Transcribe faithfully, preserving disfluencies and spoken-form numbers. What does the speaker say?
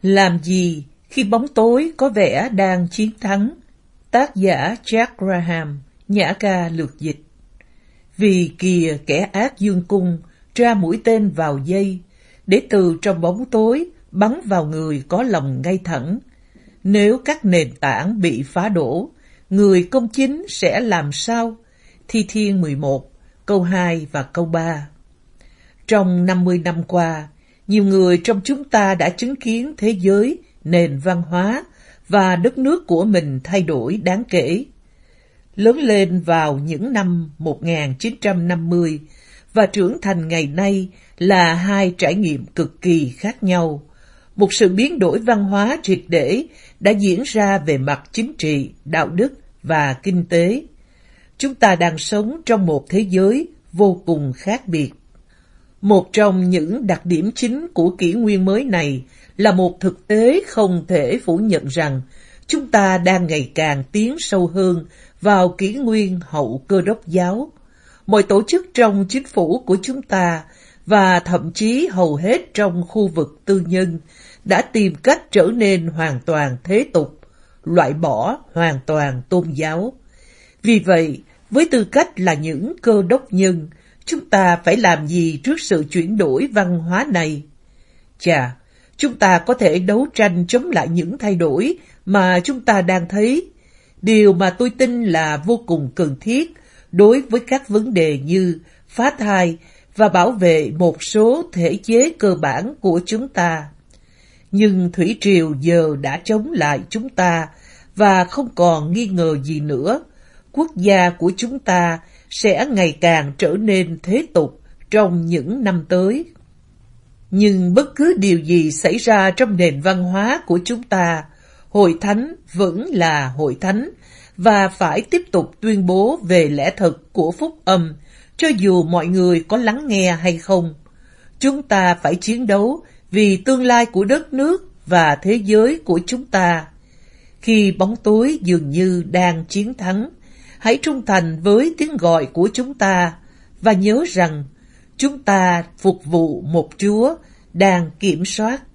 Làm gì khi bóng tối có vẻ đang chiến thắng? Tác giả Jack Graham, nhã ca lược dịch. Vì kìa kẻ ác dương cung tra mũi tên vào dây, để từ trong bóng tối bắn vào người có lòng ngay thẳng. Nếu các nền tảng bị phá đổ, người công chính sẽ làm sao? Thi Thiên mười một, câu hai và câu ba. Trong năm mươi năm qua, nhiều người trong chúng ta đã chứng kiến thế giới, nền văn hóa và đất nước của mình thay đổi đáng kể. Lớn lên vào những năm một nghìn chín trăm năm mươi và trưởng thành ngày nay là hai trải nghiệm cực kỳ khác nhau. Một sự biến đổi văn hóa triệt để đã diễn ra về mặt chính trị, đạo đức và kinh tế. Chúng ta đang sống trong một thế giới vô cùng khác biệt. Một trong những đặc điểm chính của kỷ nguyên mới này là một thực tế không thể phủ nhận rằng chúng ta đang ngày càng tiến sâu hơn vào kỷ nguyên hậu Cơ Đốc giáo. Mọi tổ chức trong chính phủ của chúng ta và thậm chí hầu hết trong khu vực tư nhân đã tìm cách trở nên hoàn toàn thế tục, loại bỏ hoàn toàn tôn giáo. Vì vậy, với tư cách là những cơ đốc nhân, chúng ta phải làm gì trước sự chuyển đổi văn hóa này? Chà, chúng ta có thể đấu tranh chống lại những thay đổi mà chúng ta đang thấy. Điều mà tôi tin là vô cùng cần thiết đối với các vấn đề như phá thai và bảo vệ một số thể chế cơ bản của chúng ta. Nhưng thủy triều giờ đã chống lại chúng ta và không còn nghi ngờ gì nữa. Quốc gia của chúng ta sẽ ngày càng trở nên thế tục trong những năm tới. Nhưng bất cứ điều gì xảy ra trong nền văn hóa của chúng ta, Hội Thánh vẫn là Hội Thánh và phải tiếp tục tuyên bố về lẽ thật của phúc âm, cho dù mọi người có lắng nghe hay không. Chúng ta phải chiến đấu vì tương lai của đất nước và thế giới của chúng ta. Khi bóng tối dường như đang chiến thắng, hãy trung thành với tiếng gọi của chúng ta và nhớ rằng chúng ta phục vụ một Chúa đang kiểm soát